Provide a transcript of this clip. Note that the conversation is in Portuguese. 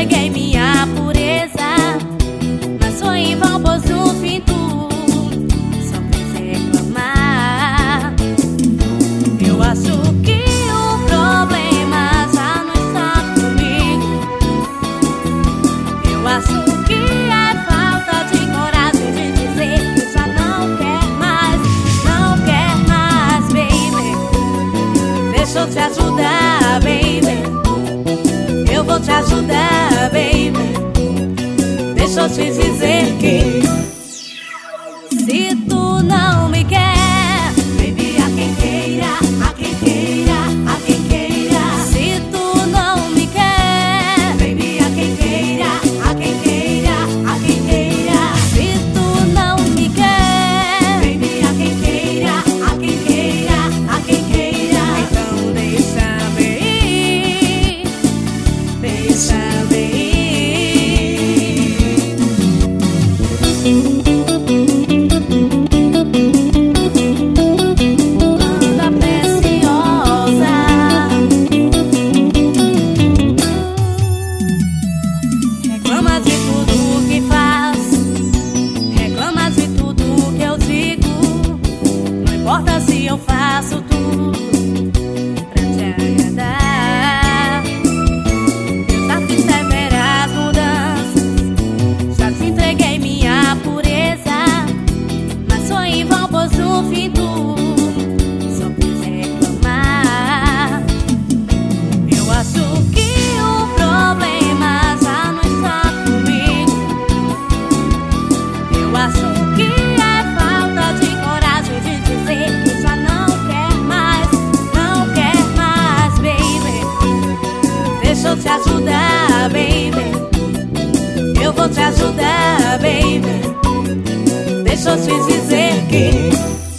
entreguei minha pureza, mas foi em vão, pois no fim tu só fez reclamar. Eu acho que o problema já não está comigo. Eu acho que é falta de coragem de dizer que já não quer mais, baby. Deixa eu te ajudar, baby. Eu vou te ajudar, baby. Deixa eu te dizer que se tu não me quer, baby, a quem queira, a quem queira, a quem queira. Se tu não me quer, baby, a quem queira, a quem queira, a quem queira. Se tu não me quer, baby, a quem queira, a quem queira, a quem queira. Então deixa-me ir, deixa-me ir. Reclama de tudo que faz, reclama de tudo que eu digo. Não importa se eu faço tudo pra te agradar. Eu já fiz severas mudanças, já te entreguei minha pureza, mas foi em vão, pois no fim tu só quis reclamar. Eu acho que o problema já não está comigo. Eu acho que é falta de coragem de dizer que já não quer mais, baby. Deixa eu te ajudar, baby. Eu vou te ajudar, baby. Deixa eu te dizer que